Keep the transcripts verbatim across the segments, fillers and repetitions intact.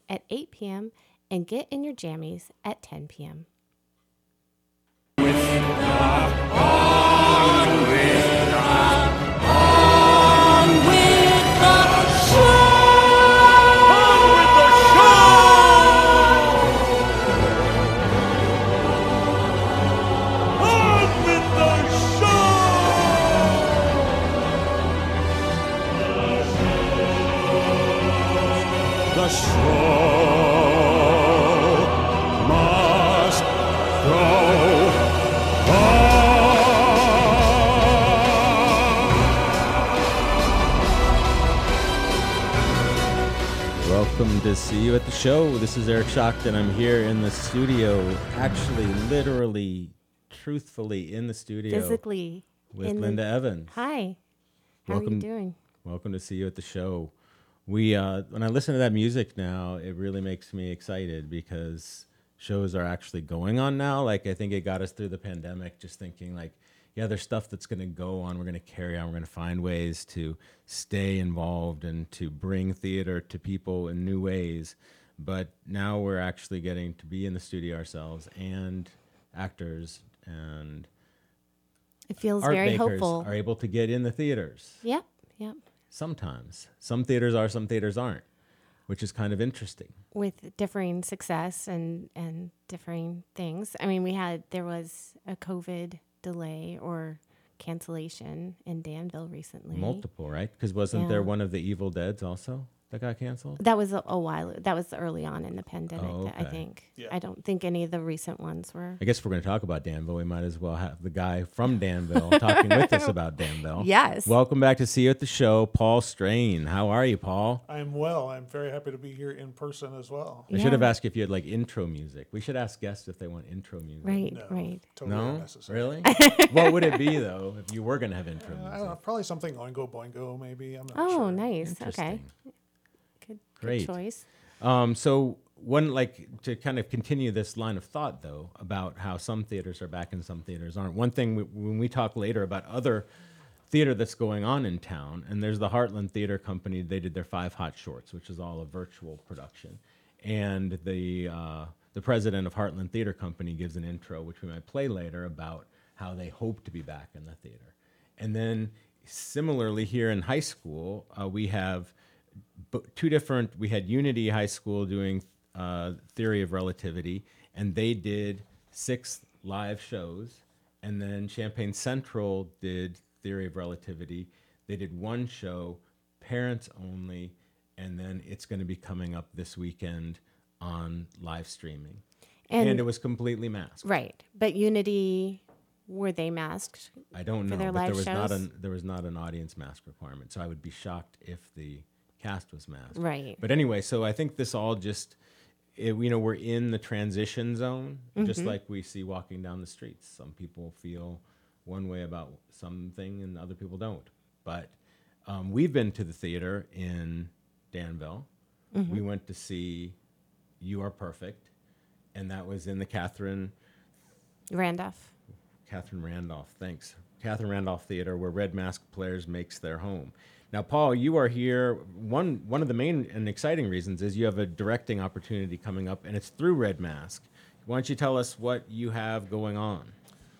at eight p.m. and Get in Your Jammies at ten p.m. Welcome to See You at the Show. This is Eric Shockton. I'm here in the studio, actually, literally, truthfully in the studio. Physically. With Linda the... Evans. Hi. How welcome, are you doing? Welcome to See You at the Show. We, uh, when I listen to that music now, it really makes me excited because shows are actually going on now. Like, I think it got us through the pandemic, just thinking like, yeah, there's stuff that's going to go on. We're going to carry on. We're going to find ways to stay involved and to bring theater to people in new ways. But now we're actually getting to be in the studio ourselves, and actors and it feels art very makers hopeful. Are able to get in the theaters. Yep, yep. Sometimes. Some theaters are, some theaters aren't, which is kind of interesting. With differing success and, and differing things. I mean, we had, there was a COVID delay or cancellation in Danville recently. Multiple, right? Because wasn't Yeah. there one of the Evil Deads also that got canceled? That was a, a while. That was early on in the pandemic. Oh, I okay. think. Yeah. I don't think any of the recent ones were. I guess if we're going to talk about Danville, we might as well have the guy from Danville talking with us about Danville. Yes. Welcome back to See You at the Show, Paul Strain. How are you, Paul? I'm well. I'm very happy to be here in person as well. I should have Yeah. asked you if you had like intro music. We should ask guests if they want intro music. Right. No, Right. Totally No? unnecessary. Really? What would it be, though, if you were going to have intro Uh, I music? don't know. Probably something Oingo Boingo, maybe. I'm not Oh, sure. nice. Okay. Interesting. Good. Great. Good choice. Um, so one, like, to kind of continue this line of thought, though, about how some theaters are back and some theaters aren't. One thing, we, when we talk later about other theater that's going on in town, and there's the Heartland Theater Company, they did their Five Hot Shorts, which is all a virtual production. And the, uh, the president of Heartland Theater Company gives an intro, which we might play later, about how they hope to be back in the theater. And then similarly here in high school, uh, we have b- two different, we had Unity High School doing uh, Theory of Relativity, and they did six live shows. And then Champaign Central did Theory of Relativity. They did one show, parents only, and then it's going to be coming up this weekend on live streaming. And, And, it was completely masked. right. But Unity, were they masked? I don't For know, their but there live was not shows? an there was not an audience mask requirement, so I would be shocked if the cast was masked. Right. But anyway, so I think this all just, it, you know, we're in the transition zone, just like we see walking down the streets. Some people feel one way about something, and other people don't. But um, we've been to the theater in Danville. We went to see You Are Perfect, and that was in the Catherine. Randolph. Catherine Randolph, thanks. Catherine Randolph Theater, where Red Mask Players makes their home. Now, Paul, you are here. One one of the main and exciting reasons is you have a directing opportunity coming up, and it's through Red Mask. Why don't you tell us what you have going on?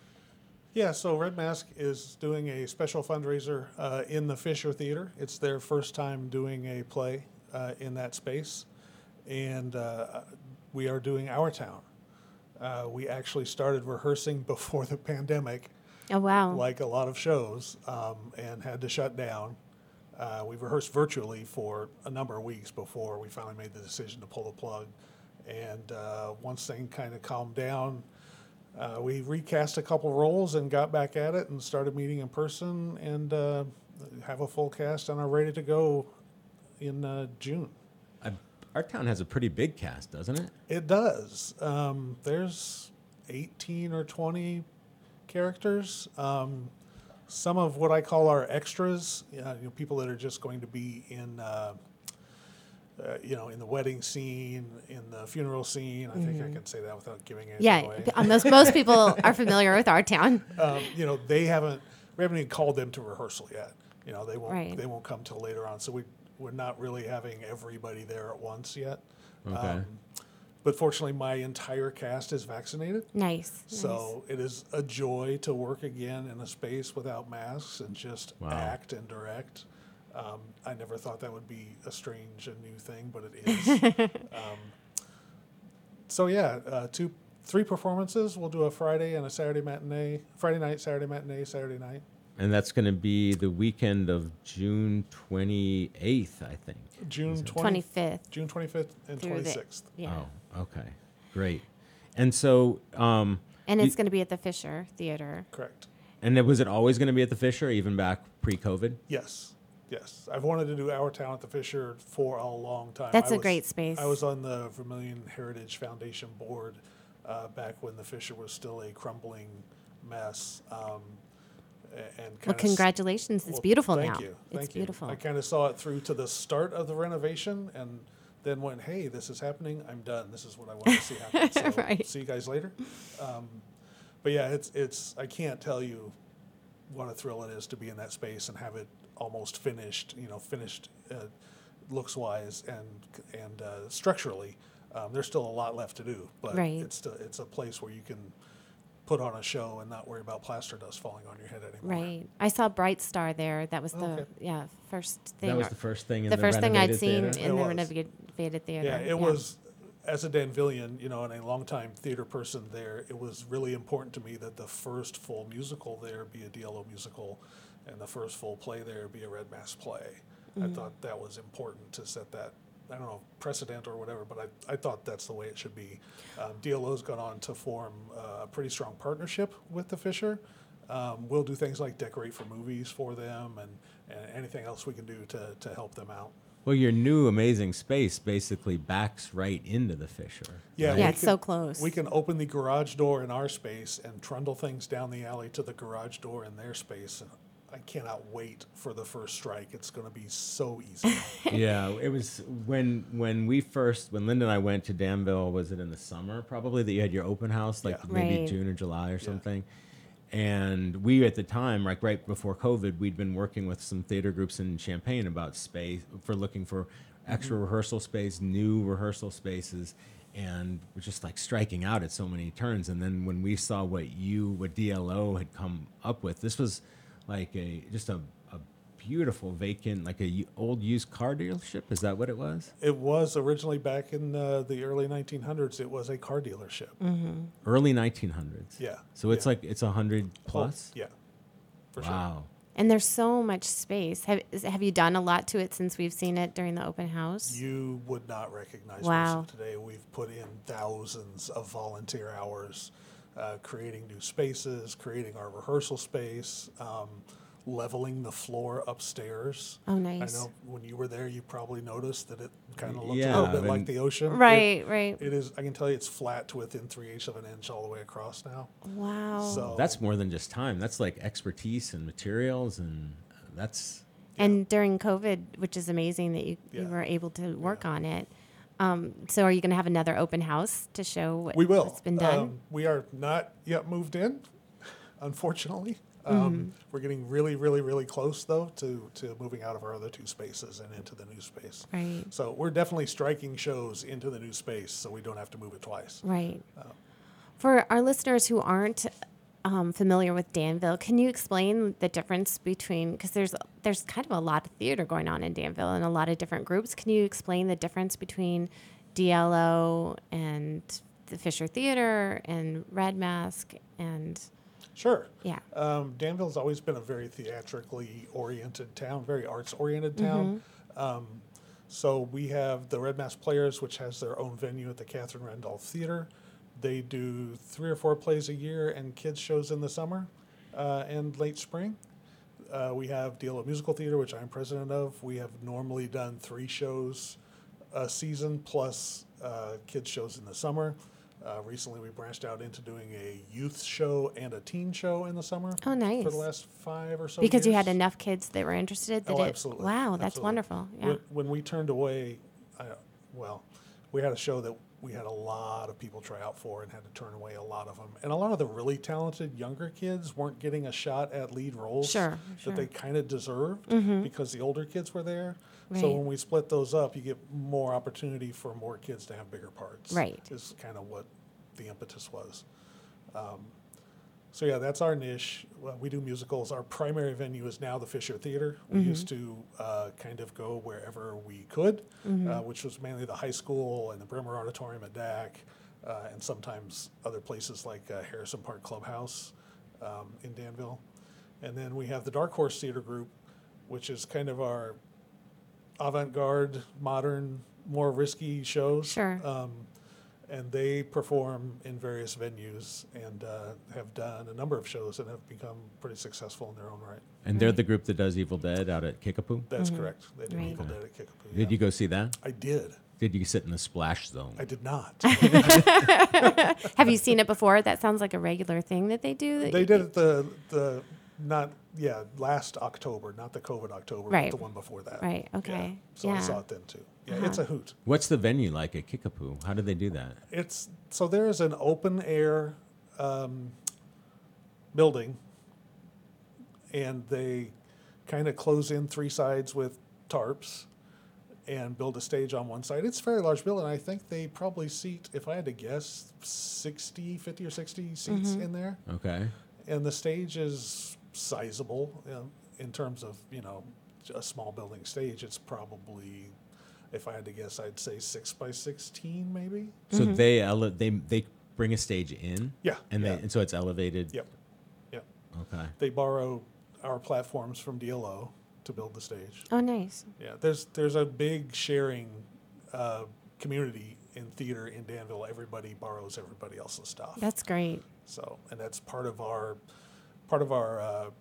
Yeah, so Red Mask is doing a special fundraiser uh, in the Fisher Theater. It's their first time doing a play uh, in that space, and uh, we are doing Our Town. Uh, we actually started rehearsing before the pandemic, Oh, wow. like a lot of shows, um, and had to shut down. Uh, we rehearsed virtually for a number of weeks before we finally made the decision to pull the plug. And uh, once things kind of calmed down, uh, we recast a couple roles and got back at it and started meeting in person, and uh, have a full cast and are ready to go in uh, June. I, our town has a pretty big cast, doesn't it? It does. Um, there's eighteen or twenty characters. Um, some of what I call our extras, uh, you know, people that are just going to be in, uh, uh, you know, in the wedding scene, in the funeral scene. I think I can say that without giving anything Yeah. away. uh, Most, most people are familiar with our town. um, you know, they haven't. We haven't even called them to rehearsal yet. You know, they won't. Right. They won't come till later on. So we we're not really having everybody there at once yet. Okay. Um, but fortunately, my entire cast is vaccinated. Nice. So it is a joy to work again in a space without masks and just Wow. act and direct. Um, I never thought that would be a strange and new thing, but it is. um, so yeah, uh, two, three performances. We'll do a Friday and a Saturday matinee. Friday night, Saturday matinee, Saturday night. And that's going to be the weekend of June twenty-eighth, I think. June Is it? twenty, twenty-fifth. June twenty-fifth and Through the- twenty-sixth. Yeah. Oh, okay. Great. And so, um, And you- it's going to be at the Fisher Theater. Correct. and then was it always going to be at the Fisher, even back pre-COVID? Yes. Yes. I've wanted to do Our Town at the Fisher for a long time. That's a a great space. I was on the Vermilion Heritage Foundation board uh, back when the Fisher was still a crumbling mess. Um, a- and Well, kinda s- congratulations. It's well, beautiful thank now. you. It's Thank you. beautiful. I kind of saw it through to the start of the renovation and then went, hey, this is happening. I'm done. This is what I want to see happen. So Right. see you guys later. Um, but yeah, it's, it's, I can't tell you what a thrill it is to be in that space and have it almost finished, you know, finished uh, looks wise and, and uh, structurally. Um, there's still a lot left to do, but Right. it's, still, it's a place where you can put on a show and not worry about plaster dust falling on your head anymore. Right. I saw Bright Star there. That was the Okay. yeah first thing. That was the first thing in the the, first thing I'd renovated seen theater? in It the was. renovated theater. Yeah, it was, as a Danvillian, you know, and a longtime theater person there, it was really important to me that the first full musical there be a D L O musical and the first full play there be a Red Mask play. I thought that was important to set that, I don't know, precedent or whatever, but I, I thought that's the way it should be. Um, D L O's gone on to form uh, a pretty strong partnership with the Fisher. Um, we'll do things like decorate for movies for them and, and anything else we can do to, to help them out. Well, your new amazing space basically backs right into the Fisher. Yeah, Yeah, we it's can- so close. We can open the garage door in our space and trundle things down the alley to the garage door in their space. And I cannot wait for the first strike. It's going to be so easy. Yeah, it was when when we first when Linda and I went to Danville. Was it in the summer? Probably that you had your open house, like Yeah. maybe Right. June or July or something. And we at the time, like right before COVID, we'd been working with some theater groups in Champaign about space for looking for extra rehearsal space, new rehearsal spaces, and we're just like striking out at so many turns. And then when we saw what you, what D L O had come up with, this was like a just a, a beautiful vacant, like a u- old used car dealership. Is that what it was? It was originally back in uh, the early nineteen hundreds. It was a car dealership. Early nineteen hundreds. Yeah. So it's yeah. like it's a hundred plus. Oh, yeah, for sure. Wow. And there's so much space. Have is- have you done a lot to it since we've seen it during the open house? You would not recognize Wow. most of today. We've put in thousands of volunteer hours, uh, creating new spaces, creating our rehearsal space, um, leveling the floor upstairs. Oh, nice. I know when you were there, you probably noticed that it kind of looked Yeah, a little bit like and- the ocean. It- Right, right. it is. I can tell you, it's flat to within three eighths of an inch all the way across now. Wow. So That's more than just time. That's like expertise and materials, and that's And during COVID, which is amazing that you, you Yeah. were able to work on it. Um, so are you going to have another open house to show what, we will. what's been done? Um, we are not yet moved in, unfortunately. Mm-hmm. Um, We're getting really, really, really close though to, to moving out of our other two spaces and into the new space. Right. So we're definitely striking shows into the new space, so we don't have to move it twice. Right. Oh. For our listeners who aren't um, familiar with Danville, can you explain the difference between, because there's there's kind of a lot of theater going on in Danville and a lot of different groups. Can you explain the difference between D L O and the Fisher Theater and Red Mask and Sure. yeah. Um, Danville's always been a very theatrically oriented town, very arts oriented town. Um, so we have the Red Mask Players, which has their own venue at the Catherine Randolph Theater. They do three or four plays a year and kids shows in the summer uh, and late spring. Uh, we have D L O Musical Theater, which I'm president of. We have normally done three shows a season plus uh, kids shows in the summer. Uh, recently, we branched out into doing a youth show and a teen show in the summer. Oh, nice. For the last five or so Because you had years. enough kids that were interested. That Oh, it, absolutely. Wow, that's Absolutely. wonderful. Yeah. When, when we turned away, I, well, we had a show that we had a lot of people try out for and had to turn away a lot of them. And a lot of the really talented younger kids weren't getting a shot at lead roles Sure, that sure. they kind of deserved because the older kids were there. So Right. when we split those up, you get more opportunity for more kids to have bigger parts. Right. Is kind of what the impetus was. Um, so yeah, that's our niche. Well, we do musicals. Our primary venue is now the Fisher Theater. We used to uh, kind of go wherever we could, uh, which was mainly the high school and the Bremer Auditorium at D A C, uh, and sometimes other places like uh, Harrison Park Clubhouse um, in Danville. And then we have the Dark Horse Theater Group, which is kind of our avant-garde, modern, more risky shows. Sure. Um, and they perform in various venues and uh, have done a number of shows and have become pretty successful in their own right. And they're the group that does Evil Dead out at Kickapoo. That's correct. They did Right. Evil Dead at Kickapoo. Did yeah. you go see that? I did. Did you sit in the splash zone? I did not. Have you seen it before? That sounds like a regular thing that they do. that They you- did it the the not yeah last October, not the COVID October, Right. but the one before that. Right, Yeah. okay. So I Yeah. saw it then too. Yeah, Uh-huh. it's a hoot. What's the venue like at Kickapoo? How did they do that? It's so there is an open air um, building, and they kind of close in three sides with tarps and build a stage on one side. It's a very large building. I think they probably seat, if I had to guess, sixty, fifty or sixty seats in there. Okay. And the stage is sizable, you know, in terms of, you know, a small building stage. It's probably, if I had to guess, I'd say six by sixteen maybe. So they ele- they they bring a stage in. Yeah, And yeah. they and so it's elevated. Yep, yep. Okay. They borrow our platforms from D L O to build the stage. Oh, nice. Yeah, there's there's a big sharing uh, community in theater in Danville. Everybody borrows everybody else's stuff. That's great. So, and that's part of our part of our uh,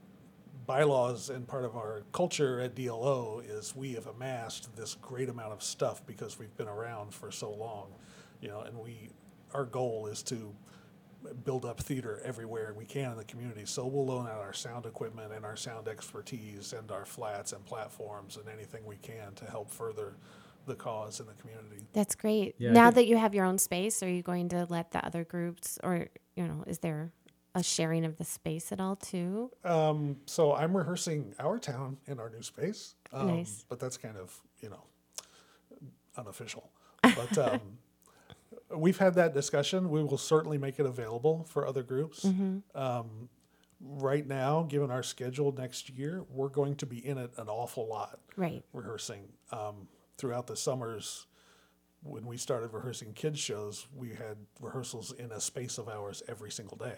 bylaws and part of our culture at D L O is we have amassed this great amount of stuff because we've been around for so long, you know, and we our goal is to build up theater everywhere we can in the community. So we'll loan out our sound equipment and our sound expertise and our flats and platforms and anything we can to help further the cause in the community. That's great. Yeah, I now think- that you have your own space, are you going to let the other groups, or, you know, is there a sharing of the space at all too? Um, so I'm rehearsing Our Town in our new space. Um, Nice. But that's kind of, you know, unofficial. But um, we've had that discussion. We will certainly make it available for other groups. Um, right now, given our schedule next year, we're going to be in it an awful lot Right. rehearsing. Um, throughout the summers, when we started rehearsing kids shows, we had rehearsals in a space of hours every single day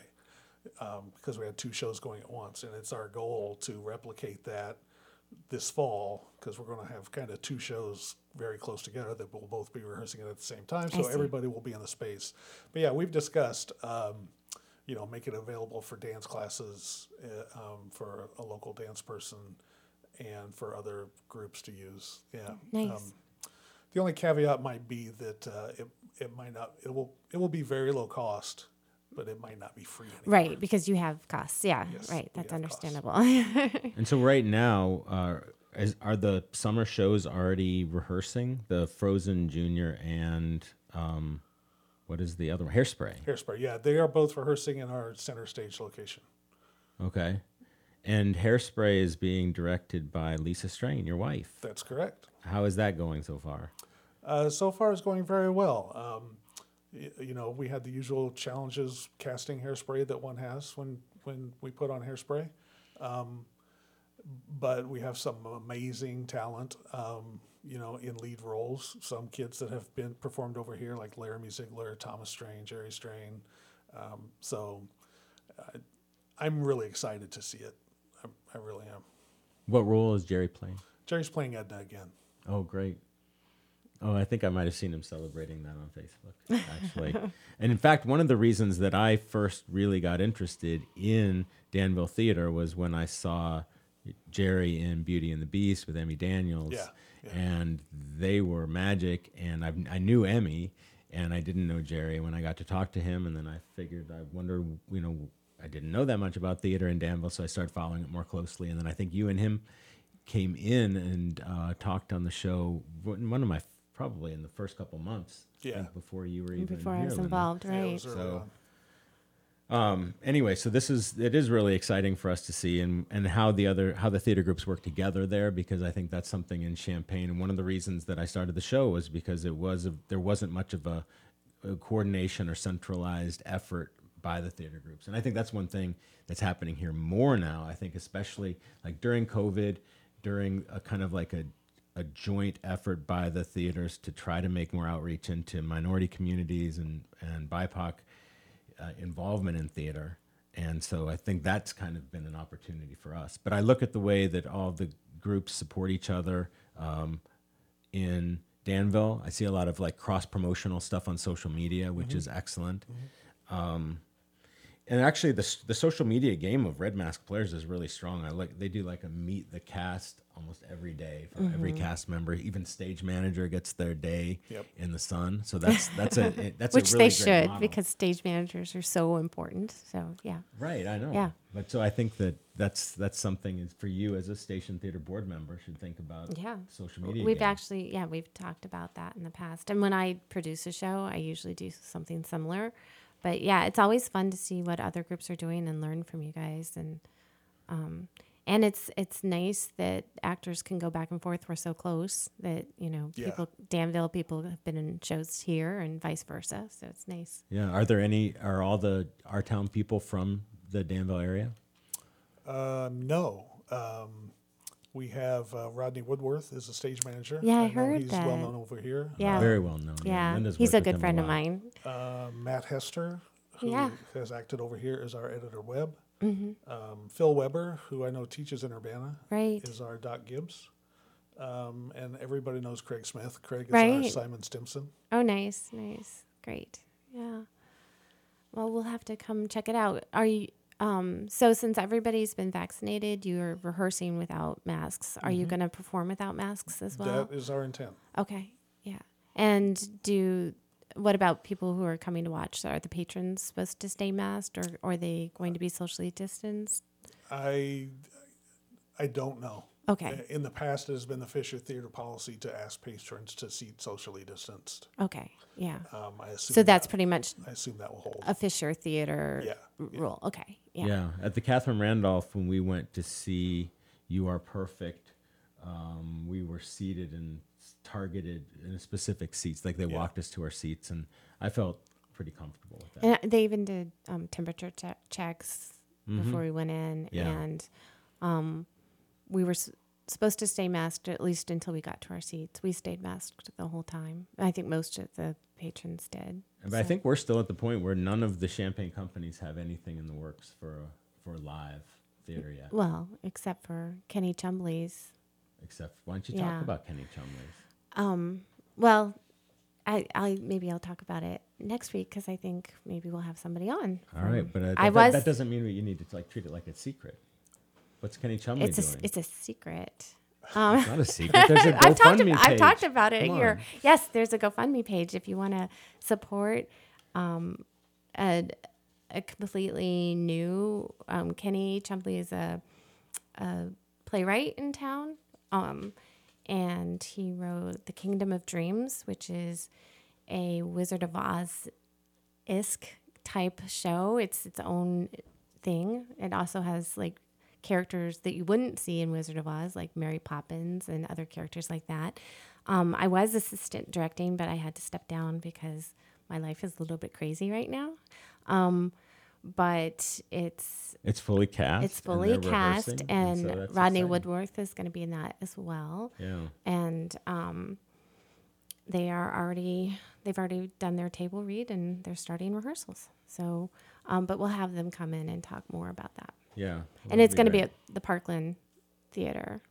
um, because we had two shows going at once. And it's our goal to replicate that this fall because we're going to have kind of two shows very close together that we'll both be rehearsing it at the same time. I So see. everybody will be in the space. But yeah, we've discussed, um, you know, make it available for dance classes, uh, um, for a local dance person, and for other groups to use. Yeah. Nice. Um, the only caveat might be that uh, it it might not it will it will be very low cost, but it might not be free anymore. Right, because you have costs. Yeah, Yes, right. we That's have costs. understandable. And so right now, uh, is, are the summer shows already rehearsing? The Frozen Junior and um, what is the other one? Hairspray. Hairspray, yeah, they are both rehearsing in our center stage location. Okay. And Hairspray is being directed by Lisa Strain, your wife. That's correct. How is that going so far? Uh, so far, it's going very well. Um, y- you know, we had the usual challenges casting Hairspray that one has when when we put on Hairspray, um, but we have some amazing talent. Um, you know, in lead roles, some kids that have been performed over here, like Laramie Ziegler, Thomas Strain, Jerry Strain. Um, so, uh, I'm really excited to see it. I, I really am. What role is Jerry playing? Jerry's playing Edna again. Oh, great. Oh, I think I might have seen him celebrating that on Facebook, actually. And in fact, one of the reasons that I first really got interested in Danville Theater was when I saw Jerry in Beauty and the Beast with Emmy Daniels. Yeah, yeah. And they were magic. And I, I knew Emmy, and I didn't know Jerry. When I got to talk to him, and then I figured, I wondered, you know, I didn't know that much about theater in Danville, so I started following it more closely. And then I think you and him came in and uh, talked on the show, one of my, probably in the first couple months. Yeah. think, before you were even Before I here, was Linda. involved, Yeah, it right? was early So- on. Um, anyway, so this is it is really exciting for us to see and and how the other how the theater groups work together there, because I think that's something in Champaign. And one of the reasons that I started the show was because it was a, there wasn't much of a, a coordination or centralized effort by the theater groups. And I think that's one thing that's happening here more now. I think especially like during COVID, during a kind of like a a joint effort by the theaters to try to make more outreach into minority communities and and B I P O C uh, involvement in theater. And so I think that's kind of been an opportunity for us. But I look at the way that all the groups support each other um, in Danville. I see a lot of like cross promotional stuff on social media, which is excellent. Um, and actually, the the social media game of Red Mask Players is really strong. I like they do like a meet the cast almost every day for every cast member. Even stage manager gets their day Yep. in the sun. So that's that's a it- that's Which a really they great should, model. because stage managers are so important. So yeah. Right, I know. Yeah. But so I think that that's that's something is for you as a station theater board member should think about. Yeah. Social media. We've game. actually, yeah, we've talked about that in the past. And when I produce a show, I usually do something similar. But yeah, it's always fun to see what other groups are doing and learn from you guys. And um, and it's it's nice that actors can go back and forth. We're so close that, you know, Yeah. people, Danville people have been in shows here and vice versa. So it's nice. Yeah. Are there any? Are all the our town people from the Danville area? Um, no. Um, we have uh, Rodney Woodworth is a stage manager. Yeah, I know heard he's that. well known over here. Yeah. Very well known. Yeah. Linda's He's worked a with good him friend of lot. mine. Uh, Matt Hester, who Yeah. has acted over here, is our editor web. Mm-hmm. Um, Phil Weber, who I know teaches in Urbana, Right. is our Doc Gibbs. Um, and everybody knows Craig Smith. Craig is Right. our Simon Stimson. Oh, nice, nice, great, yeah. Well, we'll have to come check it out. Are you? Um, so, since everybody's been vaccinated, you're rehearsing without masks. Are you going to perform without masks as well? That is our intent. Okay, yeah. And do what about people who are coming to watch? Are the patrons supposed to stay masked, or, or are they going to be socially distanced? I, I don't know. Okay, In the past, it has been the Fisher Theater policy to ask patrons to seat socially distanced. okay, yeah. Um, I assume So that's that, pretty much I assume that will hold. a Fisher Theater Yeah, r- yeah. rule. Okay, Yeah. yeah. At the Catherine Randolph, when we went to see You Are Perfect, um, we were seated and targeted in specific seats. Like they Yeah. walked us to our seats, and I felt pretty comfortable with that. And they even did um, temperature che- checks before we went in, Yeah. and um, we were s- supposed to stay masked at least until we got to our seats. We stayed masked the whole time. I think most of the patrons did. But I So- think we're still at the point where none of the champagne companies have anything in the works for for live theater yet. Well, except for Kenny Chumley's. Except, why don't you Yeah. talk about Kenny Chumley's? Um, well, I, I maybe I'll talk about it next week because I think maybe we'll have somebody on. All right, but uh, I that, was- that doesn't mean that you need to like treat it like it's secret. What's Kenny Chumley It's a doing? s- it's a secret. Um, It's not a secret. There's a I've talked, GoFundMe about, I've page. talked about it Come here. on. Yes, there's a GoFundMe page if you want to support um, a, a completely new. Um, Kenny Chumley is a, a playwright in town, um, and he wrote The Kingdom of Dreams, which is a Wizard of Oz isk type show. It's its own thing. It also has like characters that you wouldn't see in Wizard of Oz, like Mary Poppins and other characters like that. Um, I was assistant directing, but I had to step down because my life is a little bit crazy right now. Um, but it's It's fully cast. it's and fully they're cast, rehearsing, and so that's Rodney exciting. Woodworth is going to be in that as well. Yeah. And um, they are already they've already done their table read and they're starting rehearsals. So, um, but we'll have them come in and talk more about that. Yeah. And it's going to be at the Parkland Theater.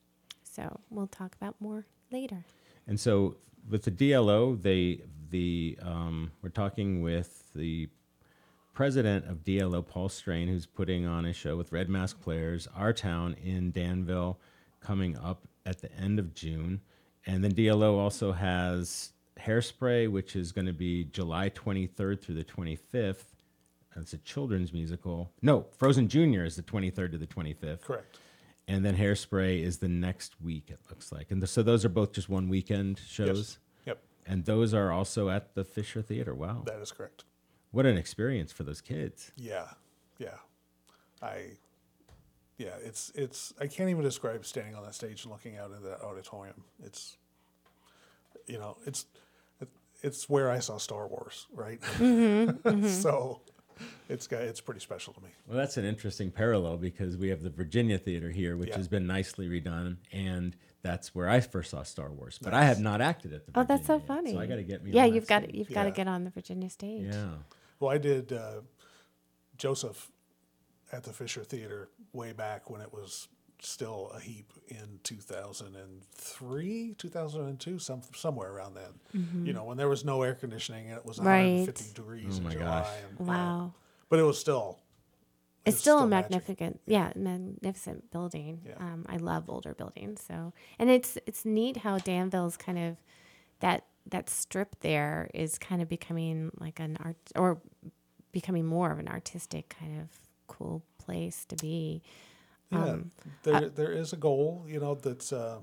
So we'll talk about more later. And so with the D L O, they the um, we're talking with the president of D L O, Paul Strain, who's putting on a show with Red Mask Players, Our Town in Danville, coming up at the end of June. And then D L O also has Hairspray, which is going to be July twenty-third through the twenty-fifth. It's a children's musical. No, Frozen Junior is the twenty-third to the twenty-fifth. Correct. And then Hairspray is the next week, it looks like. And th- so those are both just one weekend shows. Yes. Yep. And those are also at the Fisher Theater. Wow. That is correct. What an experience for those kids. Yeah, yeah. I, yeah, it's, it's, I can't even describe standing on that stage and looking out into that auditorium. It's, you know, it's, it's where I saw Star Wars, right? Mm-hmm, mm-hmm. So it's got, it's pretty special to me. Well, that's an interesting parallel because we have the Virginia Theater here, which Yeah. has been nicely redone, and that's where I first saw Star Wars. But I Nice. have not acted at the Oh, Virginia that's so yet, funny. So I got to get me. Yeah, on that you've got stage. you've got to Yeah. get on the Virginia stage. Yeah. Well, I did uh, Joseph at the Fisher Theater way back when it was still a heap in two thousand three, two thousand two, some, somewhere around then. You know, when there was no air conditioning and it was one hundred fifty Right. degrees Oh in my July. gosh. And, you know, Wow. but it was still. it It's was still, a magic. magnificent, yeah, magnificent building. Yeah. Um, I love older buildings. So, and it's it's neat how Danville's kind of that that strip there is kind of becoming like an art or becoming more of an artistic kind of cool place to be. Yeah, Um, there there is a goal, you know, that's uh,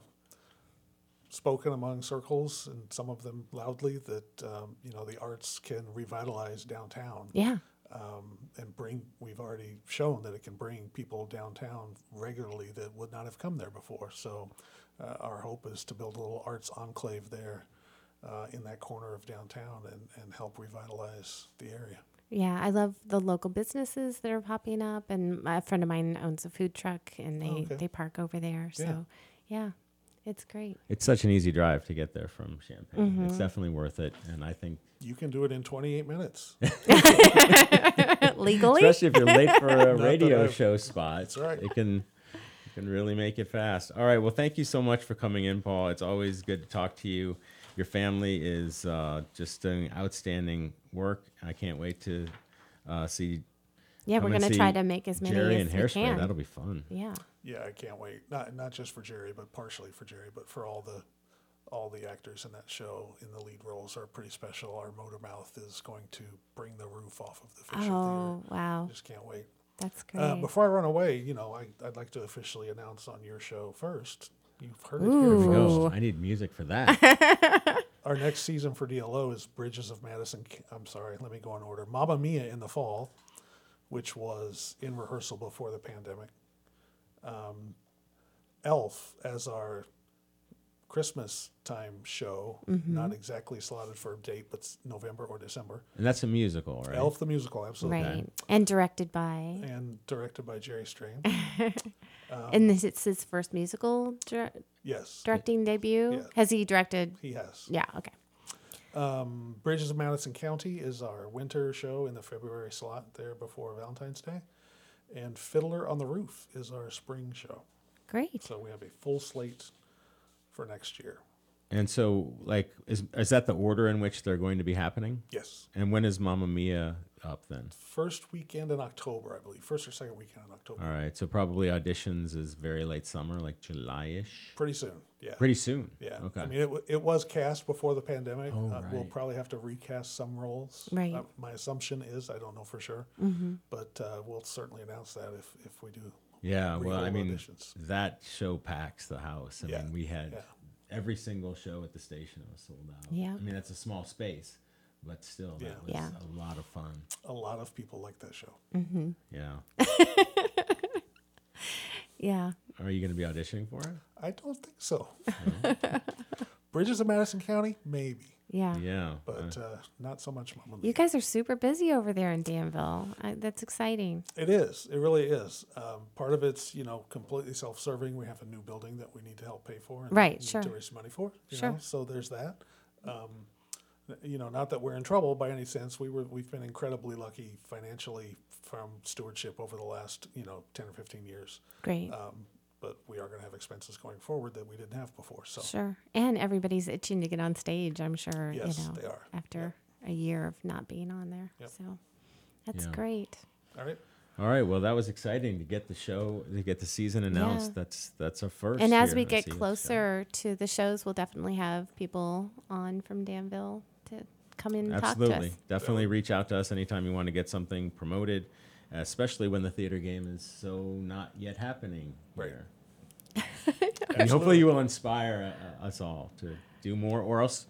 spoken among circles, and some of them loudly, that um, you know the arts can revitalize downtown Yeah, um, and bring. We've already shown that it can bring people downtown regularly that would not have come there before. So uh, our hope is to build a little arts enclave there uh, in that corner of downtown and, and help revitalize the area. yeah. I love the local businesses that are popping up, and a friend of mine owns a food truck, and they Oh, okay. they park over there. So, Yeah. yeah, it's great. It's such an easy drive to get there from Champaign. Mm-hmm. It's definitely worth it, and I think, You can do it in twenty-eight minutes. Legally, especially if you're late for a Not that radio I've- show spot, That's right. it can it can really make it fast. All right. Well, thank you so much for coming in, Paul. It's always good to talk to you. Your family is uh, just doing outstanding work. I can't wait to uh, see yeah, come we're and gonna see try to make as many Jerry as and we Hairspray. can. That'll be fun. Yeah. Yeah, I can't wait. Not not just for Jerry, but partially for Jerry, but for all the all the actors in that show in the lead roles are pretty special. Our Motor Mouth is going to bring the roof off of the Fisher Oh, wow. Theater. Just can't wait. That's great. Uh, before I run away, you know, I, I'd like to officially announce on your show first. You've heard it Here here we first. go. I need music for that. Our next season for D L O is Bridges of Madison. I'm sorry, let me go in order. Mamma Mia in the fall, which was in rehearsal before the pandemic. Um, Elf as our Christmas time show, Mm-hmm. not exactly slotted for a date, but it's November or December. And that's a musical, right? Elf the musical, absolutely. right. And directed by, And directed by Jerry Strain. and this it's his first musical dir- Yes, directing debut. Yeah. Has he directed? he has. Yeah. Okay. Um, Bridges of Madison County is our winter show in the February slot there before Valentine's Day. And Fiddler on the Roof is our spring show. Great. So we have a full slate for next year. And so, like, is is that the order in which they're going to be happening? Yes. And when is Mamma Mia up then? First weekend in October, I believe. First or second weekend in October. All right. So probably auditions is very late summer, like July-ish. Pretty soon. Yeah. Pretty soon. Yeah. Okay. I mean, it, w- it was cast before the pandemic. Oh, uh, We'll right. probably have to recast some roles. Right. Uh, my assumption is, I don't know for sure, Mm-hmm. but uh, we'll certainly announce that if, if we do. yeah. Well, I real mean, auditions. that show packs the house. I Yeah, mean, we had yeah. every single show at the station was sold out. Yeah. I mean, that's a small space, but still, that Yeah. was Yeah. a lot of fun. A lot of people like that show. Mm-hmm. Yeah. Yeah. Are you going to be auditioning for it? I don't think so. Bridges of Madison County, maybe, Yeah. Yeah. but uh, not so much Mamma Mia. You guys are super busy over there in Danville. I, that's exciting. It is. It really is. Um, part of it's, you know, completely self-serving. We have a new building that we need to help pay for and Right, need sure. to raise money for. You Sure. know? So there's that. Um, you know, not that we're in trouble by any sense. We were we've been incredibly lucky financially from stewardship over the last, you know, ten or fifteen years. Great. Um, but we are going to have expenses going forward that we didn't have before. So Sure. And everybody's itching to get on stage, I'm sure, yes, you know, they are. after a year of not being on there. Yep. So that's Yeah. great. All right. All right. Well, that was exciting to get the show, to get the season announced. Yeah. That's that's a first. And as here we at get C S show. closer to the shows, we'll definitely have people on from Danville to come in and Absolutely. talk to us. Definitely reach out to us anytime you want to get something promoted, especially when the theater game is so not yet happening. Right. Here. And hopefully you will inspire uh, us all to do more, or else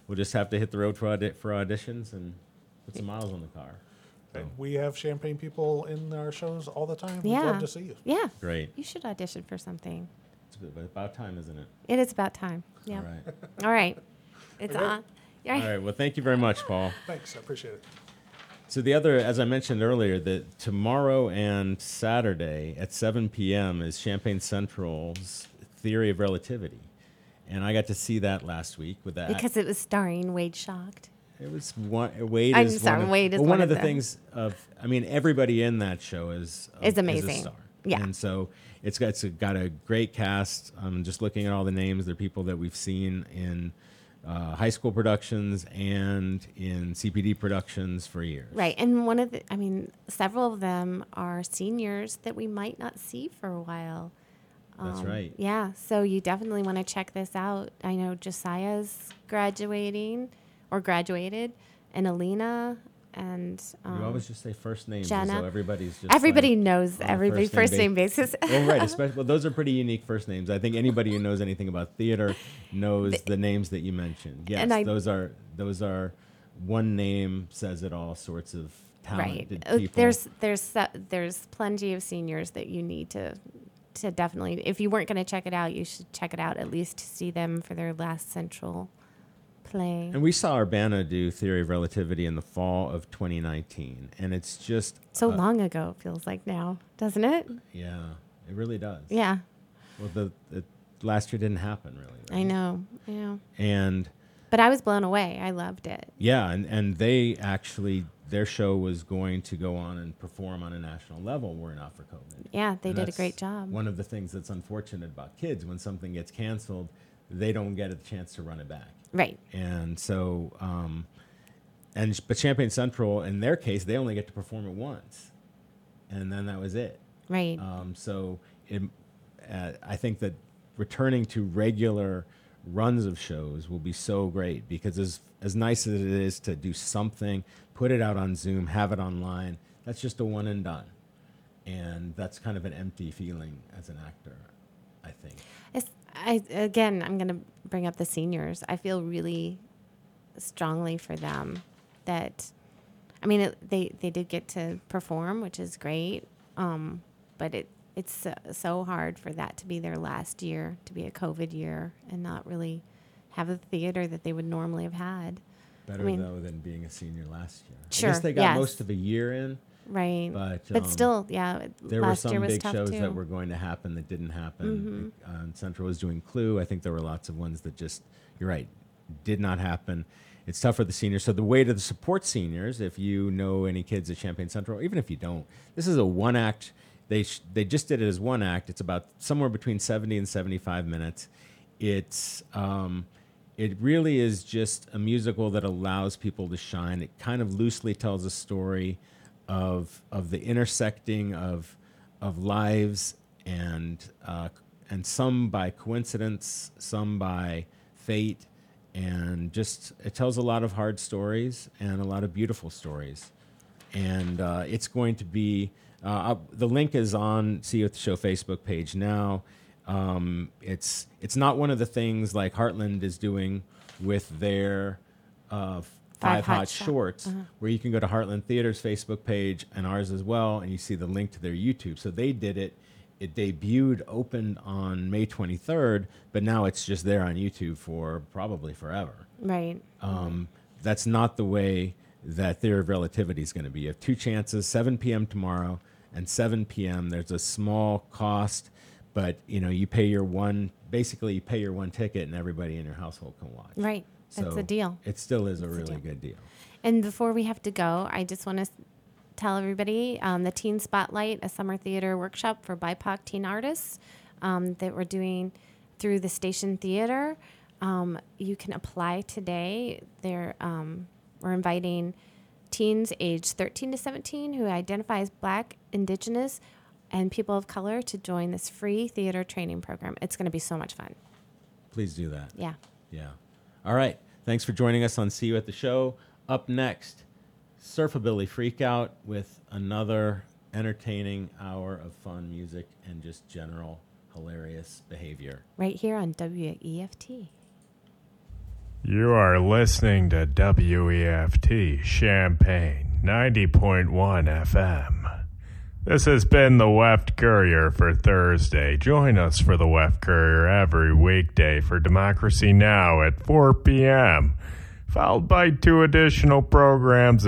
we'll just have to hit the road for audi- for auditions and put some miles on the car. So, And we have Champaign people in our shows all the time. We'd Yeah. love to see you. Yeah. great. You should audition for something. It's about time, isn't it? It is about time. Yeah. All right. All right. It's Okay. on. All All right. right. Well, thank you very much, Paul. Thanks. I appreciate it. So the other, as I mentioned earlier, that tomorrow and Saturday at seven p.m. is Champaign Central's Theory of Relativity, and I got to see that last week with that. Because it was starring Wade Shocked. It was one. Wade I'm is sorry, one of, Wade is well, one one of of the them. things of. I mean, everybody in that show is Is a amazing. star. Yeah. and so it's got it's got a great cast. I'm just looking at all the names. They're people that we've seen in uh, high school productions and in C P D productions for years. Right. And one of the, I mean, several of them are seniors that we might not see for a while. That's right. Yeah. So you definitely want to check this out. I know Josiah's graduating or graduated, and Alina, and um, You always just say first names as Jenna. though everybody's just everybody like knows on a everybody first name first name ba- basis. Well, right. Especially, well, those are pretty unique first names. I think anybody who knows anything about theater knows the names that you mentioned. Yes, And I- those are those are one name says it all sorts of Right. talented Uh, people. There's there's se- there's plenty of seniors that you need to to definitely. If you weren't going to check it out, you should check it out at least to see them for their last central play. And we saw Urbana do Theory of Relativity in the fall of twenty nineteen, and it's just So uh, long ago, it feels like now, doesn't it? Yeah, it really does. Yeah, Well, the, the last year didn't happen really. I right? know. I know. And But I was blown away. I loved it. yeah, and, and they actually, their show was going to go on and perform on a national level were it not for COVID. Yeah, they And did a that's great job. One of the things that's unfortunate about kids, when something gets canceled, they don't get a chance to run it back. Right. And so, um, and but Champaign Central, in their case, they only get to perform it once, and then that was it. Right. Um, so it, uh, I think that returning to regular runs of shows will be so great because as as nice as it is to do something, put it out on Zoom, have it online, that's just a one and done. And that's kind of an empty feeling as an actor, I think. It's, I again, I'm going to bring up the seniors. I feel really strongly for them that, I mean, it, they they did get to perform, which is great. Um, but it it's so, so hard for that to be their last year, to be a COVID year, and not really have a theater that they would normally have had. Better, mean- though, than being a senior last year. I Sure, guess they got yes. most of a year in, Right. but, But um, still, yeah. there were last some year was big tough shows too. that were going to happen that didn't happen. Mm-hmm. Uh, Central was doing Clue. I think there were lots of ones that just, you're right, did not happen. It's tough for the seniors. So the way to support seniors, if you know any kids at Champaign Central, even if you don't, this is a one act. They sh- they just did it as one act. It's about somewhere between seventy and seventy-five minutes. It's um, it really is just a musical that allows people to shine. It kind of loosely tells a story of of the intersecting of of lives and uh, and some by coincidence, some by fate, and just it tells a lot of hard stories and a lot of beautiful stories. And uh, it's going to be uh, I'll- the link is on See You at the Show Facebook page now. Um, it's it's not one of the things like Heartland is doing with their uh, Five, Hot Hot, Shot. Shorts, where you can go to Heartland Theater's Facebook page and ours as well, and you see the link to their YouTube. So they did it. It debuted, opened on May twenty-third, but now it's just there on YouTube for probably forever. Right. Um, that's not the way that Theory of Relativity is going to be. You have two chances, seven p.m. tomorrow and seven p.m. There's a small cost, but you know you pay your one. Basically, you pay your one ticket, and everybody in your household can watch. Right. That's So a deal. It still is a It's a really deal. good deal. And before we have to go, I just want to tell everybody um, the Teen Spotlight, a summer theater workshop for B I P O C teen artists um, that we're doing through the Station Theater. Um, you can apply today. They're, um, we're inviting teens aged thirteen to seventeen who identify as Black, Indigenous, and people of color to join this free theater training program. It's going to be so much fun. Please do that. Yeah. Yeah. All right. Thanks for joining us on See You at the Show. Up next, Surfabilly Freakout with another entertaining hour of fun music and just general hilarious behavior. Right here on W E F T. You are listening to W E F T Champaign ninety point one F M. This has been the Weft Courier for Thursday. Join us for the Weft Courier every weekday for Democracy Now! At four p.m., followed by two additional programs